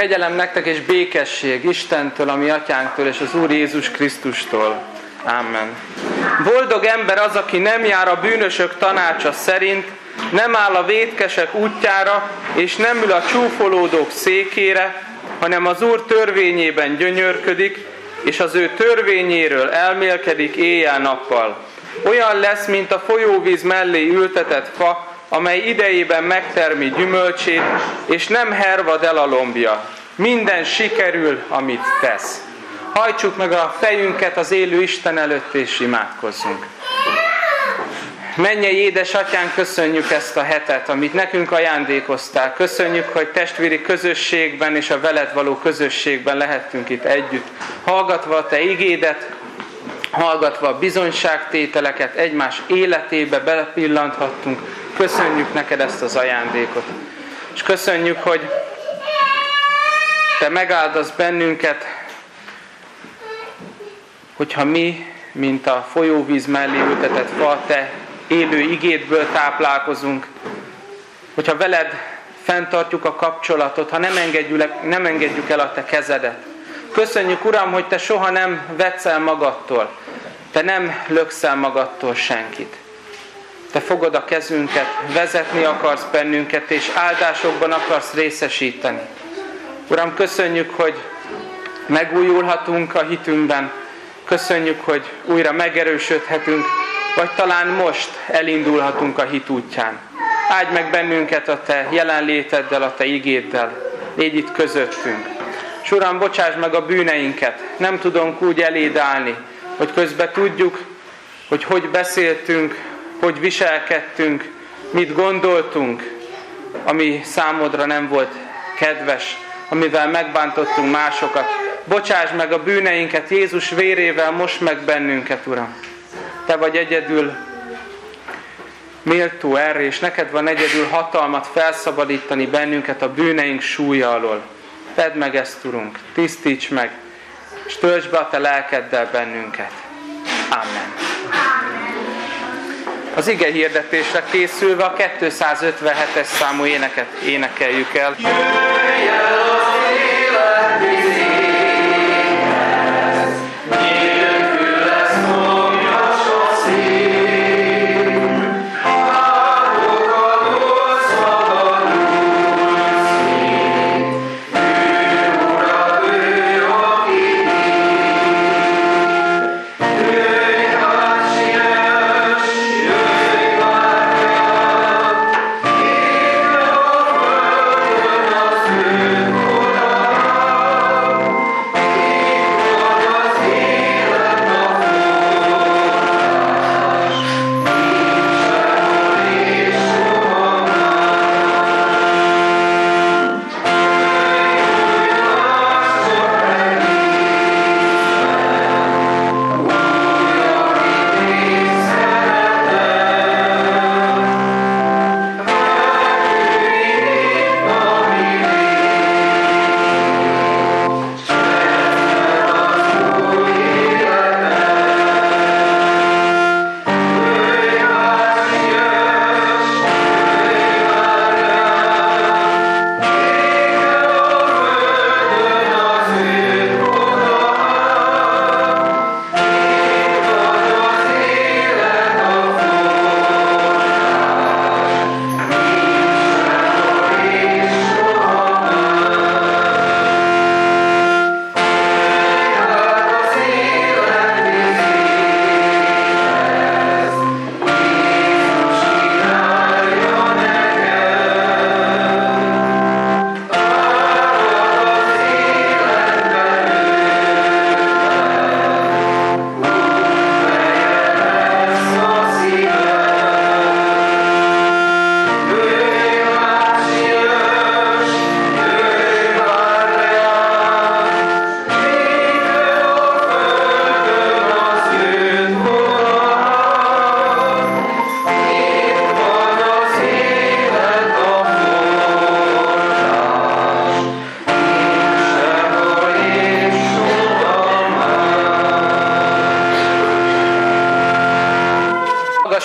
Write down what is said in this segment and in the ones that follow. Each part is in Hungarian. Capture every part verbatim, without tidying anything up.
Kegyelem nektek és békesség Istentől, a mi atyánktól és az Úr Jézus Krisztustól. Amen. Boldog ember az, aki nem jár a bűnösök tanácsa szerint, nem áll a vétkesek útjára, és nem ül a csúfolódók székére, hanem az Úr törvényében gyönyörködik, és az ő törvényéről elmélkedik éjjel-nappal. Olyan lesz, mint a folyóvíz mellé ültetett fa, amely idejében megtermi gyümölcsét, és nem hervad el a lombja. Minden sikerül, amit tesz. Hajtsuk meg a fejünket az élő Isten előtt, és imádkozzunk. Mennyei édesatyánk, köszönjük ezt a hetet, amit nekünk ajándékoztál. Köszönjük, hogy testvéri közösségben és a veled való közösségben lehettünk itt együtt. Hallgatva a te igédet, hallgatva a bizonyságtételeket, egymás életébe belepillanthattunk. Köszönjük neked ezt az ajándékot. És köszönjük, hogy te megáldasz bennünket, hogyha mi, mint a folyóvíz mellé ültetett fa, te élő igédből táplálkozunk, hogyha veled fenntartjuk a kapcsolatot, ha nem engedjük, nem engedjük el a te kezedet. Köszönjük, Uram, hogy te soha nem vetsz el magadtól, te nem löksz el magadtól senkit. Te fogod a kezünket, vezetni akarsz bennünket, és áldásokban akarsz részesíteni. Uram, köszönjük, hogy megújulhatunk a hitünkben, köszönjük, hogy újra megerősödhetünk, vagy talán most elindulhatunk a hit útján. Áldj meg bennünket a te jelenléteddel, a te igéddel. Légy itt közöttünk. És Uram, bocsáss meg a bűneinket. Nem tudunk úgy eléd állni, hogy közben tudjuk, hogy hogy beszéltünk, hogy viselkedtünk, mit gondoltunk, ami számodra nem volt kedves, amivel megbántottunk másokat. Bocsáss meg a bűneinket, Jézus vérével most meg bennünket, Uram. Te vagy egyedül méltó erre, és neked van egyedül hatalmat felszabadítani bennünket a bűneink súlya alól. Tedd meg ezt, Urunk, tisztíts meg, és töltsd be a te lelkeddel bennünket. Amen. Az ige hirdetésre készülve a kétszázötvenhetes számú éneket énekeljük el. Jöjj,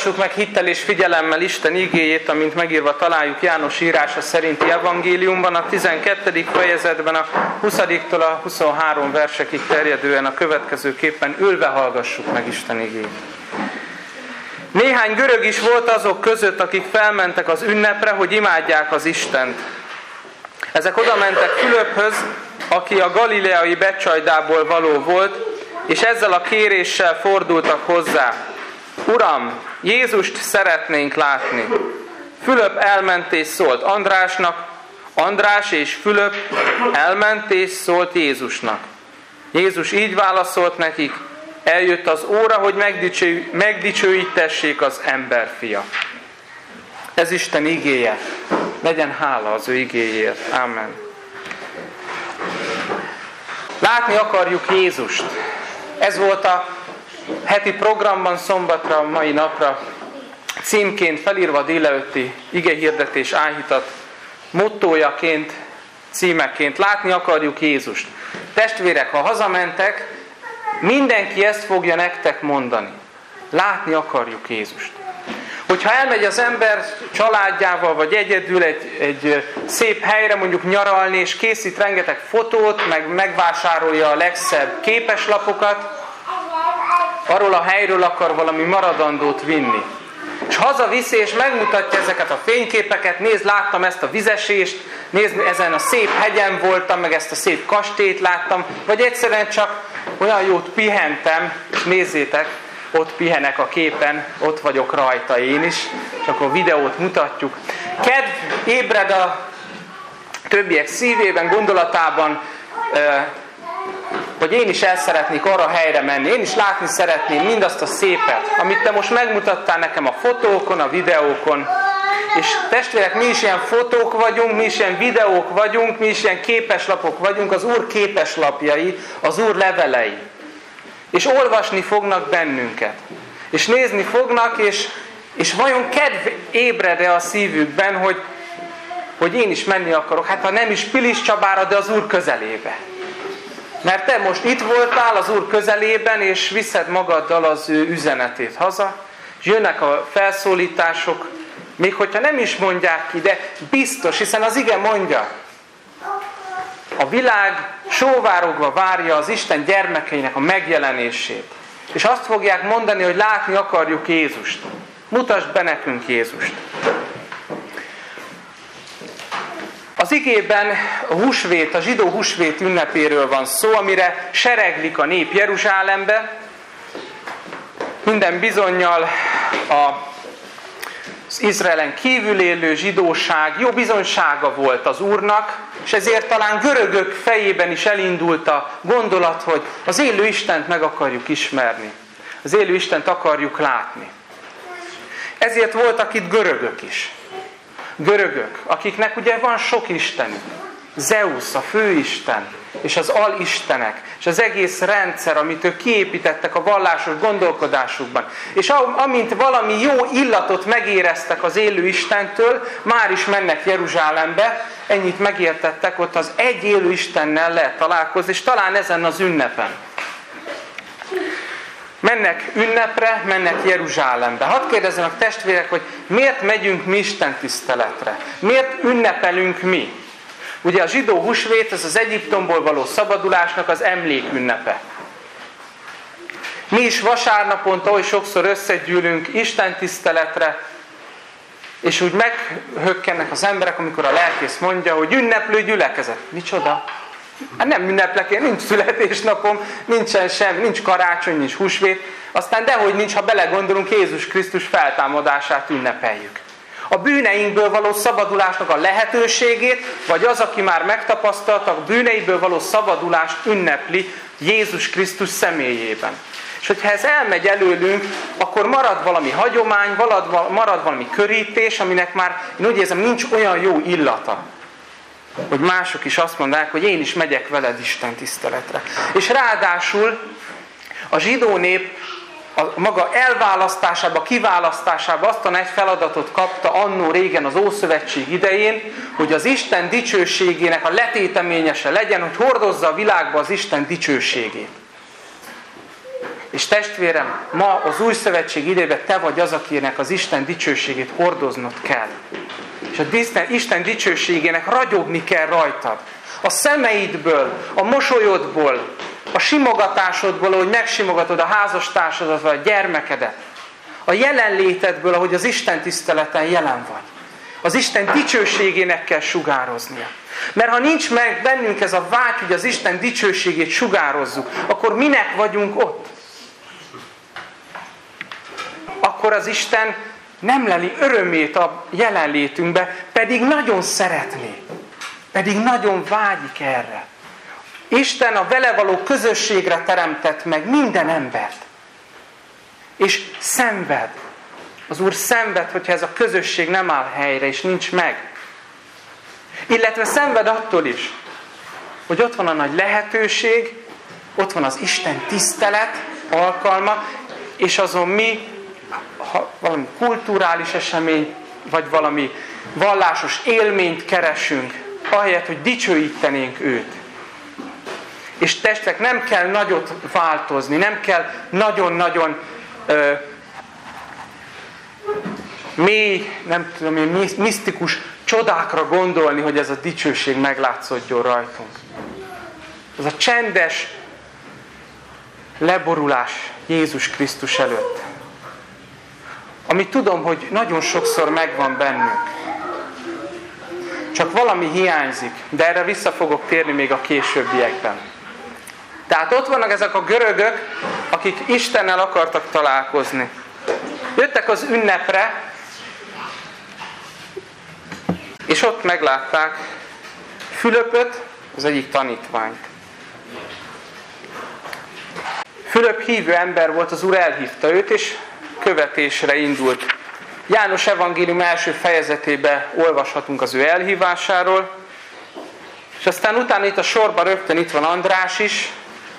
Hallgassuk meg hittel és figyelemmel Isten igéjét, amint megírva találjuk János írása szerinti evangéliumban, a tizenkettedik fejezetben, a huszadiktól a huszonhárom versekig terjedően a következőképpen ülve hallgassuk meg Isten igéjét. Néhány görög is volt azok között, akik felmentek az ünnepre, hogy imádják az Istent. Ezek oda mentek Fülöphöz, aki a galileai Betcsajdából való volt, és ezzel a kéréssel fordultak hozzá. Uram, Jézust szeretnénk látni. Fülöp elment és szólt Andrásnak, András és Fülöp elment és szólt Jézusnak. Jézus így válaszolt nekik, eljött az óra, hogy megdicső, megdicsőítessék az emberfia. Ez Isten igéje. Legyen hála az ő igéjéért. Amen. Látni akarjuk Jézust. Ez volt a heti programban szombatra, mai napra címként felírva a délelőtti igehirdetés áhítat mottójaként, címeként. Látni akarjuk Jézust. Testvérek, ha hazamentek, mindenki ezt fogja nektek mondani. Látni akarjuk Jézust. Hogyha elmegy az ember családjával, vagy egyedül egy, egy szép helyre mondjuk nyaralni, és készít rengeteg fotót, meg megvásárolja a legszebb képeslapokat, arról a helyről akar valami maradandót vinni. És hazaviszi, és megmutatja ezeket a fényképeket, nézd, láttam ezt a vizesést, nézd, ezen a szép hegyen voltam, meg ezt a szép kastélyt láttam, vagy egyszerűen csak olyan jót pihentem, és nézzétek, ott pihenek a képen, ott vagyok rajta én is, és akkor videót mutatjuk. Kedv ébred a többiek szívében, gondolatában, hogy én is el szeretnék arra a helyre menni, én is látni szeretném mindazt a szépet, amit te most megmutattál nekem a fotókon, a videókon. És testvérek, mi is ilyen fotók vagyunk, mi is ilyen videók vagyunk, mi is ilyen képeslapok vagyunk, az Úr képeslapjai, az Úr levelei. És olvasni fognak bennünket. És nézni fognak, és, és vajon kedv ébred-e a szívükben, hogy, hogy én is menni akarok. Hát ha nem is Pilis Csabára, de az Úr közelébe. Mert te most itt voltál az Úr közelében, és viszed magaddal az ő üzenetét haza, és jönnek a felszólítások, még hogyha nem is mondják ki, de biztos, hiszen az ige mondja, a világ sóvárogva várja az Isten gyermekeinek a megjelenését. És azt fogják mondani, hogy látni akarjuk Jézust. Mutasd be nekünk Jézust. Az igében a húsvét, a zsidó húsvét ünnepéről van szó, amire sereglik a nép Jeruzsálembe. Minden bizonnyal a az Izraelen kívül élő zsidóság jó bizonysága volt az Úrnak, és ezért talán görögök fejében is elindult a gondolat, hogy az élő Istent meg akarjuk ismerni. Az élő Istent akarjuk látni. Ezért voltak itt görögök is. Görögök, akiknek ugye van sok istenük. Zeusz, a főisten, és az alistenek, és az egész rendszer, amit ők kiépítettek a vallásos gondolkodásukban. És amint valami jó illatot megéreztek az élő Istentől, már is mennek Jeruzsálembe, ennyit megértettek, ott az egy élő Istennel lehet találkozni, és talán ezen az ünnepen. Mennek ünnepre, mennek Jeruzsálembe. Hadd kérdezzem a testvérek, hogy miért megyünk mi Isten tiszteletre? Miért ünnepelünk mi? Ugye a zsidó húsvét, ez az Egyiptomból való szabadulásnak az emlékünnepe. Mi is vasárnaponta oly sokszor összegyűlünk Isten tiszteletre, és úgy meghökkennek az emberek, amikor a lelkész mondja, hogy ünneplő gyülekezet. Micsoda? Hát nem ünneplek én, nincs születésnapom, nincsen sem, nincs karácsony, nincs húsvét. Aztán dehogy nincs, ha belegondolunk, Jézus Krisztus feltámadását ünnepeljük. A bűneinkből való szabadulásnak a lehetőségét, vagy az, aki már megtapasztalta, a bűneiből való szabadulást ünnepli Jézus Krisztus személyében. És hogyha ez elmegy előlünk, akkor marad valami hagyomány, marad valami körítés, aminek már, én úgy érzem, nincs olyan jó illata, hogy mások is azt mondják, hogy én is megyek veled Isten tiszteletre. És ráadásul a zsidó nép a maga elválasztásába, kiválasztásába azt a nagy feladatot kapta annó régen az Ószövetség idején, hogy az Isten dicsőségének a letéteményese legyen, hogy hordozza a világba az Isten dicsőségét. És testvérem, ma az új szövetség idejében te vagy az, akinek az Isten dicsőségét hordoznod kell. És a Isten dicsőségének ragyogni kell rajtad. A szemeidből, a mosolyodból, a simogatásodból, ahogy megsimogatod a házastársadat vagy a gyermekedet. A jelenlétedből, ahogy az Isten tiszteleten jelen vagy. Az Isten dicsőségének kell sugároznia. Mert ha nincs meg bennünk ez a vágy, hogy az Isten dicsőségét sugározzuk, akkor minek vagyunk ott? Akkor az Isten nem leli örömét a jelenlétünkbe, pedig nagyon szeretné. Pedig nagyon vágyik erre. Isten a vele való közösségre teremtett meg minden embert. És szenved. Az Úr szenved, hogyha ez a közösség nem áll helyre, és nincs meg. Illetve szenved attól is, hogy ott van a nagy lehetőség, ott van az Isten tisztelet alkalma, és azon mi, ha valami kulturális esemény, vagy valami vallásos élményt keresünk, ahelyett, hogy dicsőítenénk őt. És testek, nem kell nagyot változni, nem kell nagyon-nagyon ö, mély, nem tudom én, misztikus csodákra gondolni, hogy ez a dicsőség meglátszódjon rajtunk. Ez a csendes leborulás Jézus Krisztus előtt. Amit tudom, hogy nagyon sokszor megvan bennünk. Csak valami hiányzik, de erre vissza fogok térni még a későbbiekben. Tehát ott vannak ezek a görögök, akik Istennel akartak találkozni. Jöttek az ünnepre, és ott meglátták Fülöpöt, az egyik tanítványt. Fülöp hívő ember volt, az Úr elhívta őt, és követésre indult. János evangélium első fejezetében olvashatunk az ő elhívásáról, és aztán utána itt a sorban rögtön itt van András is.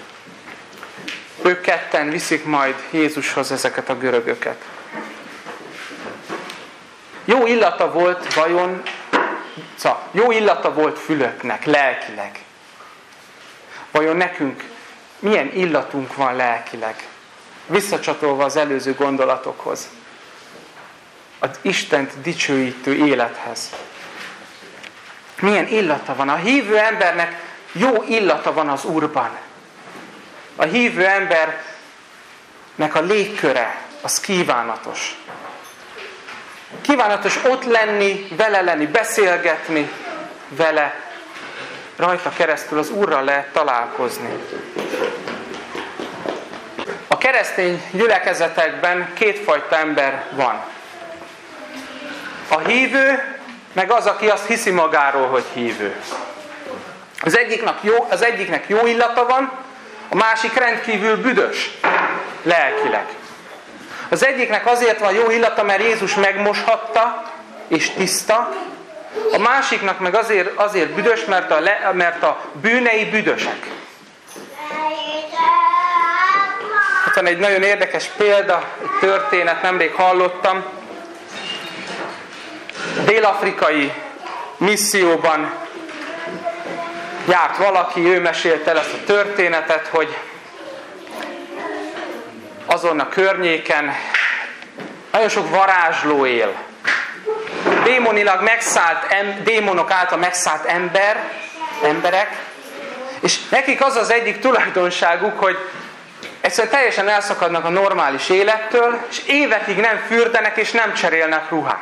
Ők ketten viszik majd Jézushoz ezeket a görögöket. Jó illata volt vajon, szóval, jó illata volt Fülöpnek lelkileg. Vajon nekünk milyen illatunk van lelkileg? Visszacsatolva az előző gondolatokhoz. Az Istent dicsőítő élethez. Milyen illata van? A hívő embernek jó illata van az Úrban. A hívő embernek a légköre, az kívánatos. Kívánatos ott lenni, vele lenni, beszélgetni vele. Rajta keresztül az Úrral lehet találkozni. A keresztény gyülekezetekben kétfajta ember van. A hívő, meg az, aki azt hiszi magáról, hogy hívő. Az egyiknek jó, az egyiknek jó illata van, a másik rendkívül büdös lelkileg. Az egyiknek azért van jó illata, mert Jézus megmoshatta, és tiszta. A másiknak meg azért, azért büdös, mert a, le, mert a bűnei büdösek. Itt van egy nagyon érdekes példa, egy történet, nemrég hallottam. Dél-afrikai misszióban járt valaki, ő mesélte el ezt a történetet, hogy azon a környéken nagyon sok varázsló él. Démonilag megszállt, em, démonok által megszállt ember, emberek, és nekik az az egyik tulajdonságuk, hogy egyszerűen teljesen elszakadnak a normális élettől, és évekig nem fürdenek és nem cserélnek ruhát.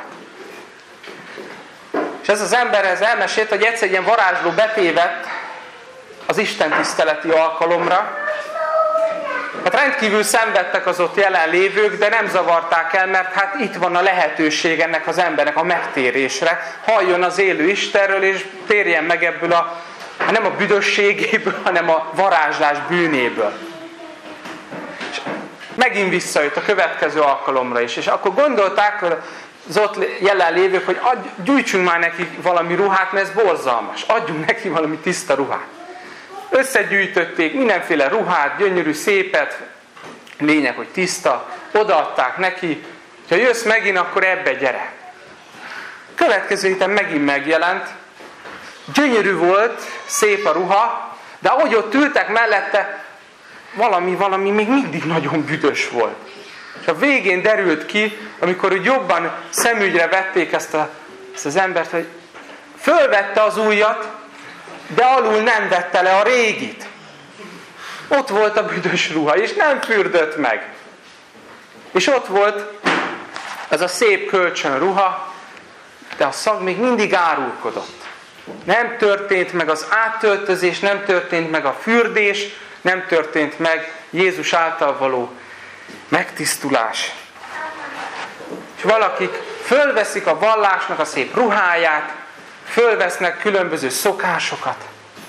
És ez az ember ez elmesélt, hogy egyszer egy ilyen varázsló betévedt az Isten tiszteleti alkalomra. Hát rendkívül szenvedtek az ott jelenlévők, de nem zavarták el, mert hát itt van a lehetőség ennek az embernek a megtérésre. Halljon az élő Istenről, és térjen meg ebből a, nem a büdösségéből, hanem a varázslás bűnéből. És megint visszajött a következő alkalomra is. És akkor gondolták az ott jelenlévők, hogy adj, gyújtsunk már neki valami ruhát, mert ez borzalmas. Adjunk neki valami tiszta ruhát. Összegyűjtötték mindenféle ruhát, gyönyörű, szépet, lényeg, hogy tiszta, odaadták neki, ha jössz megint, akkor ebbe gyere. Következő héten megint megjelent, gyönyörű volt, szép a ruha, de ahogy ott ültek mellette, valami, valami még mindig nagyon büdös volt. És a végén derült ki, amikor úgy jobban szemügyre vették ezt, a, ezt az embert, hogy fölvette az újat, de alul nem vette le a régit. Ott volt a büdös ruha, és nem fürdött meg. És ott volt ez a szép kölcsön ruha, de a szag még mindig árulkodott. Nem történt meg az áttöltözés, nem történt meg a fürdés, nem történt meg Jézus által való megtisztulás. És valakik fölveszik a vallásnak a szép ruháját, fölvesznek különböző szokásokat,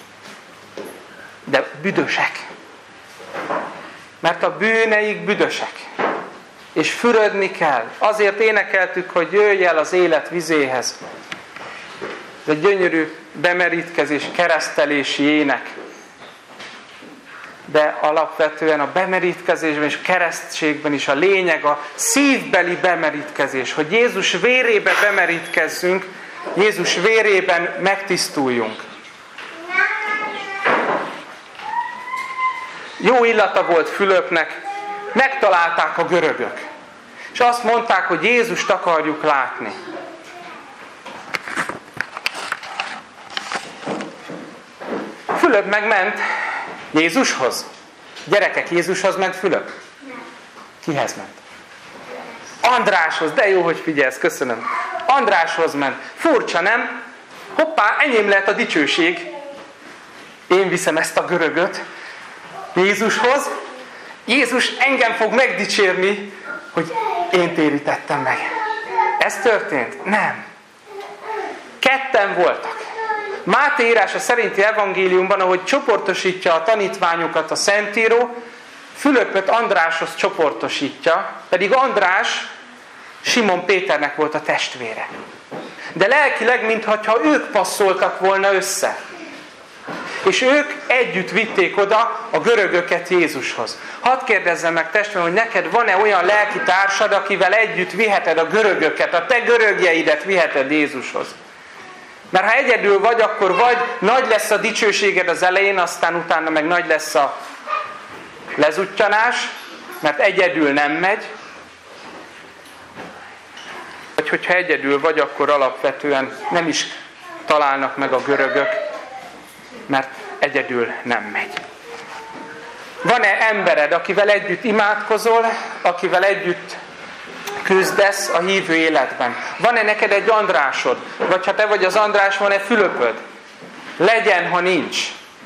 de büdösek. Mert a bűneik büdösek. És fürödni kell. Azért énekeltük, hogy jöjj el az élet vizéhez. Ez egy gyönyörű bemerítkezés, keresztelési ének. De alapvetően a bemerítkezésben és keresztségben is a lényeg a szívbeli bemerítkezés, hogy Jézus vérébe bemerítkezzünk, Jézus vérében megtisztuljunk. Jó illata volt Fülöpnek, megtalálták a görögök. És azt mondták, hogy Jézust akarjuk látni. Fülöp megment Jézushoz. Gyerekek, Jézushoz ment Fülöp? Kihez ment? Andráshoz, de jó, hogy figyelsz, köszönöm. Andráshoz ment. Furcsa, nem? Hoppá, enyém lehet a dicsőség. Én viszem ezt a görögöt Jézushoz. Jézus engem fog megdicsérni, hogy én térítettem meg. Ez történt? Nem. Ketten voltak. Máté írása szerinti evangéliumban, ahogy csoportosítja a tanítványokat a Szentíró, Fülöpöt Andráshoz csoportosítja, pedig András Simon Péternek volt a testvére. De lelkileg, mintha ők passzoltak volna össze. És ők együtt vitték oda a görögöket Jézushoz. Hadd kérdezzem meg, testvérem, hogy neked van-e olyan lelki társad, akivel együtt viheted a görögöket, a te görögjeidet viheted Jézushoz? Mert ha egyedül vagy, akkor vagy nagy lesz a dicsőséged az elején, aztán utána meg nagy lesz a lezuttyanás, mert egyedül nem megy. Vagy hogyha egyedül vagy, akkor alapvetően nem is találnak meg a görögök, mert egyedül nem megy. Van-e embered, akivel együtt imádkozol, akivel együtt küzdesz a hívő életben? Van-e neked egy Andrásod? Vagy ha te vagy az András, van-e Fülöpöd? Legyen, ha nincs.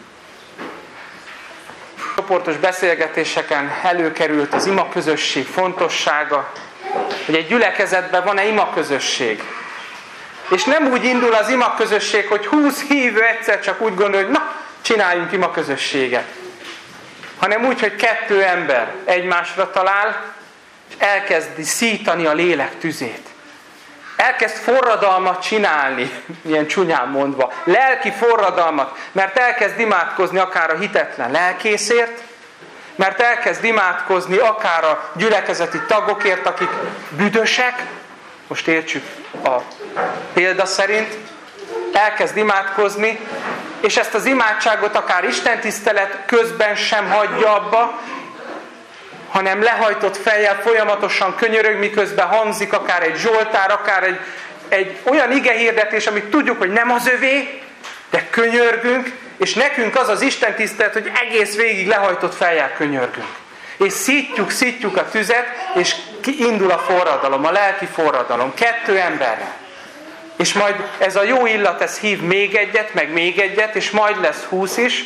Csoportos beszélgetéseken előkerült az imaközösség fontossága, hogy egy gyülekezetben van-e imaközösség. És nem úgy indul az imaközösség, hogy húsz hívő egyszer csak úgy gondol, hogy na, csináljunk imaközösséget. Hanem úgy, hogy kettő ember egymásra talál, és elkezdi szítani a lélek tüzét. Elkezd forradalmat csinálni, ilyen csúnyán mondva. Lelki forradalmat, mert elkezd imádkozni akár a hitetlen lelkészért, mert elkezd imádkozni akár a gyülekezeti tagokért, akik büdösek, most értsük a példa szerint, elkezd imádkozni, és ezt az imádságot akár istentisztelet közben sem hagyja abba, hanem lehajtott fejjel folyamatosan könyörög, miközben hangzik akár egy zsoltár, akár egy, egy olyan igehirdetés, amit tudjuk, hogy nem az övé, de könyörgünk, és nekünk az az istentisztelet, hogy egész végig lehajtott fejjel könyörgünk. És szítjuk, szítjuk a tüzet, és indul a forradalom, a lelki forradalom. Kettő emberrel. És majd ez a jó illat, ez hív még egyet, meg még egyet, és majd lesz húsz is.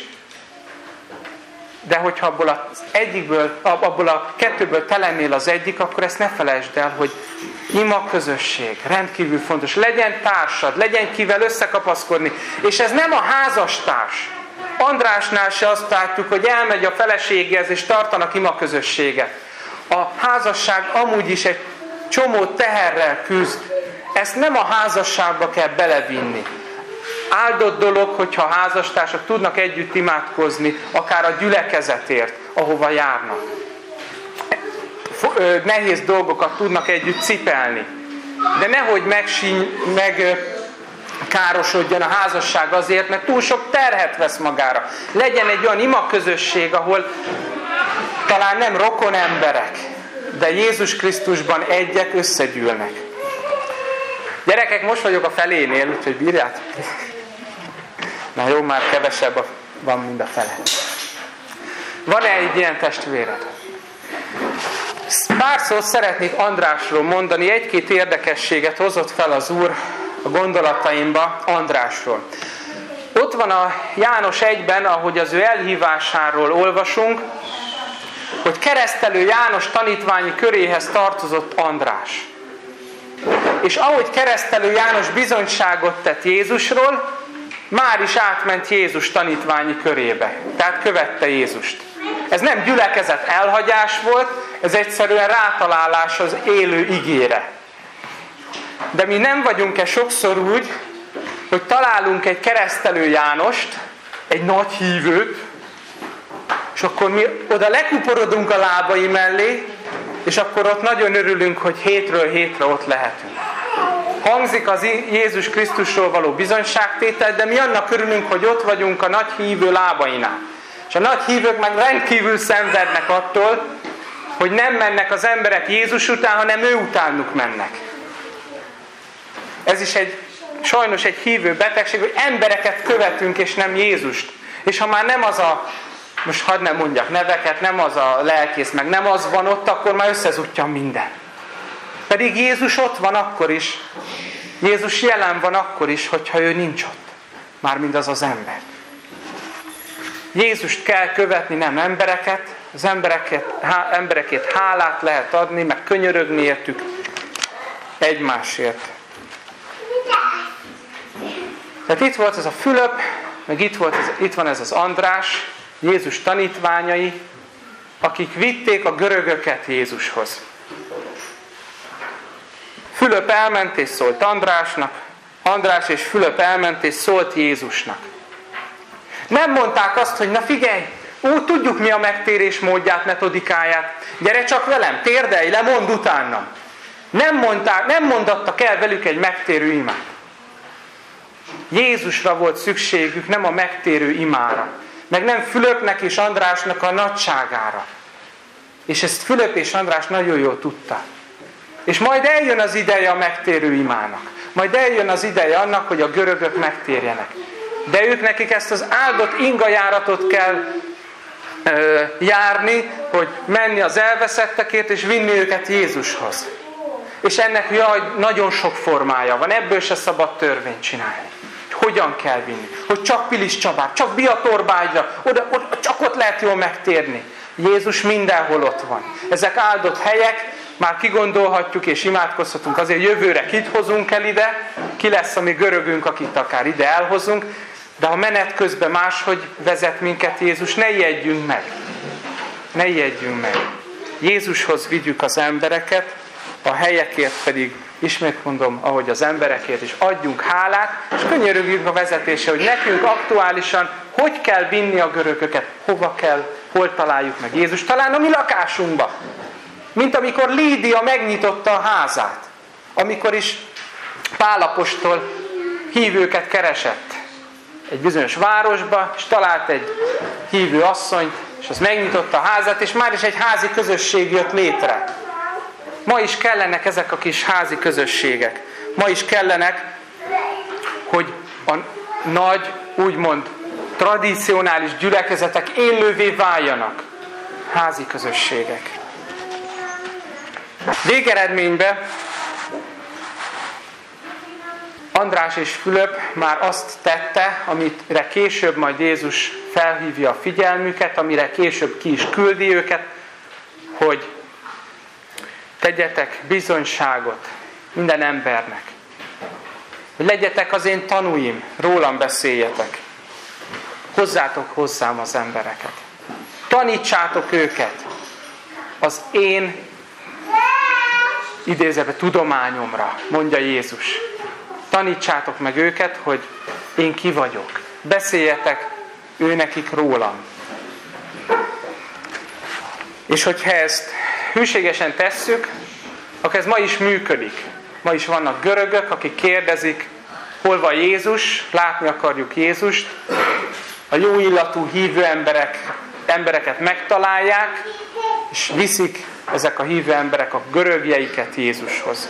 De hogyha abból az egyikből, abból a kettőből te lennél az egyik, akkor ezt ne felejtsd el, hogy ima közösség, rendkívül fontos. Legyen társad, legyen kivel összekapaszkodni. És ez nem a házastárs. Andrásnál se azt látjuk, hogy elmegy a feleségéhez, és tartanak ima közösséget. A házasság amúgy is egy csomó teherrel küzd. Ezt nem a házasságba kell belevinni. Áldott dolog, hogyha a házastársak tudnak együtt imádkozni, akár a gyülekezetért, ahova járnak. Nehéz dolgokat tudnak együtt cipelni. De nehogy megsíny, meg károsodjon a házasság azért, mert túl sok terhet vesz magára. Legyen egy olyan imaközösség, ahol talán nem rokon emberek, de Jézus Krisztusban egyek összegyűlnek. Gyerekek, most vagyok a felénél, úgyhogy bírjátok. Na jó, már kevesebb van, mint a fele. Van-e egy ilyen testvéred? Pár szót szeretnék Andrásról mondani, egy-két érdekességet hozott fel az Úr a gondolataimba Andrásról. Ott van a János egyben, ahogy az ő elhívásáról olvasunk, hogy keresztelő János tanítványi köréhez tartozott András. És ahogy keresztelő János bizonyságot tett Jézusról, már is átment Jézus tanítványi körébe. Tehát követte Jézust. Ez nem gyülekezet elhagyás volt, ez egyszerűen rátalálás az élő igére. De mi nem vagyunk-e sokszor úgy, hogy találunk egy keresztelő Jánost, egy nagy hívőt, és akkor mi oda lekuporodunk a lábai mellé, és akkor ott nagyon örülünk, hogy hétről hétre ott lehetünk. Hangzik az Jézus Krisztusról való bizonyságtétel, de mi annak örülünk, hogy ott vagyunk a nagy hívő lábainál. És a nagy hívők meg rendkívül szenvednek attól, hogy nem mennek az emberek Jézus után, hanem ő utánuk mennek. Ez is egy, sajnos egy hívő betegség, hogy embereket követünk, és nem Jézust. És ha már nem az a, most hadd nem mondjak neveket, nem az a lelkész, meg nem az van ott, akkor már összezutjan minden. Pedig Jézus ott van akkor is. Jézus jelen van akkor is, hogyha ő nincs ott. Mármint az az ember. Jézust kell követni, nem embereket. Az embereket, há, emberekért hálát lehet adni, meg könyörögni értük egymásért. Tehát itt volt ez a Fülöp, meg itt, volt ez, itt van ez az András, Jézus tanítványai, akik vitték a görögöket Jézushoz. Fülöp elment és szólt Andrásnak, András és Fülöp elment és szólt Jézusnak. Nem mondták azt, hogy na figyelj, úgy tudjuk mi a megtérés módját, metodikáját, gyere csak velem, térdelj le, mondd utánam. Nem, mondták, nem mondattak el velük egy megtérő imát. Jézusra volt szükségük, nem a megtérő imára. Meg nem Fülöpnek és Andrásnak a nagyságára. És ezt Fülöp és András nagyon jól tudta. És majd eljön az ideje a megtérő imának. Majd eljön az ideje annak, hogy a görögök megtérjenek. De ők nekik ezt az áldott ingajáratot kell ö, járni, hogy menni az elveszettekért, és vinni őket Jézushoz. És ennek jaj, nagyon sok formája van, ebből se szabad törvényt csinálni. Hogyan kell vinni? Hogy csak Pilis Csabár, csak Biatorbágyra, oda, oda, csak ott lehet jól megtérni. Jézus mindenhol ott van. Ezek áldott helyek, már kigondolhatjuk és imádkozhatunk azért, jövőre kit hozunk el ide, ki lesz a mi görögünk, akit akár ide elhozunk, de ha menet közben máshogy vezet minket Jézus, ne ijedjünk meg. Ne ijedjünk meg. Jézushoz vigyük az embereket, a helyekért pedig, ismét mondom, ahogy az emberekért is adjunk hálát, és könyörögjünk a vezetése, hogy nekünk aktuálisan hogy kell vinni a görögöket, hova kell, hol találjuk meg Jézus. Talán a mi lakásunkba. Mint amikor Lídia megnyitotta a házát. Amikor is Pál apostol hívőket keresett egy bizonyos városba, és talált egy hívő asszonyt, és az megnyitotta a házát, és már is egy házi közösség jött létre. Ma is kellenek ezek a kis házi közösségek. Ma is kellenek, hogy a nagy, úgymond tradicionális gyülekezetek élővé váljanak. Házi közösségek. Végeredményben András és Fülöp már azt tette, amire később majd Jézus felhívja a figyelmüket, amire később ki is küldi őket, hogy tegyetek bizonyságot minden embernek. Hogy legyetek az én tanúim, rólam beszéljetek. Hozzátok hozzám az embereket. Tanítsátok őket az én idézőbe tudományomra, mondja Jézus. Tanítsátok meg őket, hogy én ki vagyok. Beszéljetek őnekik rólam. És hogyha ezt hűségesen tesszük, akkor ez ma is működik. Ma is vannak görögök, akik kérdezik, hol van Jézus, látni akarjuk Jézust. A jó illatú hívő emberek embereket megtalálják, és viszik ezek a hívő emberek a görögjeiket Jézushoz.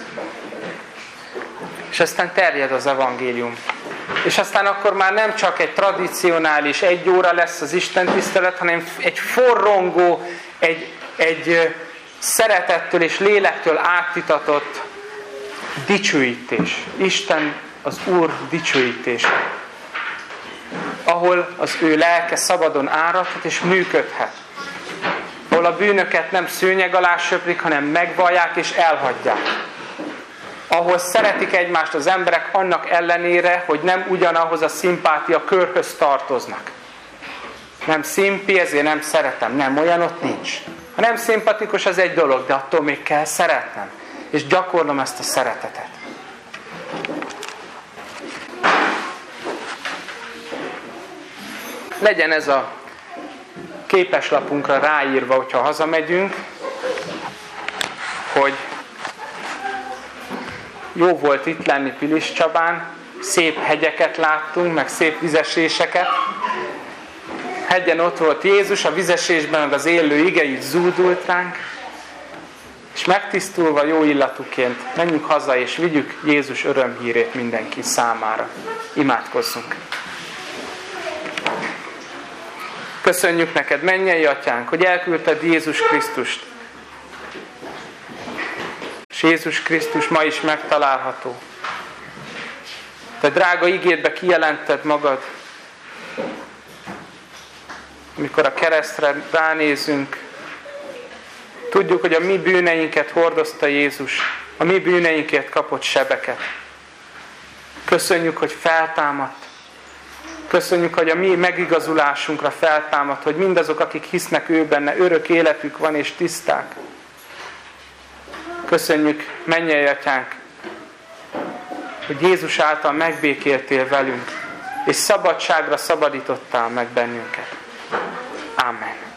És aztán terjed az evangélium. És aztán akkor már nem csak egy tradicionális egy óra lesz az Isten tisztelet, hanem egy forrongó, egy, egy szeretettől és lélektől átitatott dicsőítés. Isten az Úr dicsőítése. Ahol az ő lelke szabadon áradhat és működhet. Ahol a bűnöket nem szőnyeg alá söprik, hanem megvallják és elhagyják. Ahol szeretik egymást az emberek annak ellenére, hogy nem ugyanahoz a szimpátia körhöz tartoznak. Nem szimpi, ezért nem szeretem. Nem, olyan ott nincs. Ha nem szimpatikus, az egy dolog, de attól még kell szeretnem. És gyakorlom ezt a szeretetet. Legyen ez a képeslapunkra ráírva, hogyha hazamegyünk, hogy jó volt itt lenni Pilis Csabán, szép hegyeket láttunk, meg szép vizeséseket. Hegyen ott volt Jézus, a vizesésben meg az élő ige így zúdult ránk, és megtisztulva jó illatuként menjünk haza, és vigyük Jézus örömhírét mindenki számára. Imádkozzunk! Köszönjük neked, mennyei Atyánk, hogy elküldted Jézus Krisztust. És Jézus Krisztus ma is megtalálható. Te drága igédbe kijelented magad. Amikor a keresztre ránézünk, tudjuk, hogy a mi bűneinket hordozta Jézus, a mi bűneinkért kapott sebeket. Köszönjük, hogy feltámadt. Köszönjük, hogy a mi megigazulásunkra feltámadt, hogy mindazok, akik hisznek ő benne, örök életük van és tiszták. Köszönjük, mennyei Atyánk, hogy Jézus által megbékéltél velünk, és szabadságra szabadítottál meg bennünket. Amen.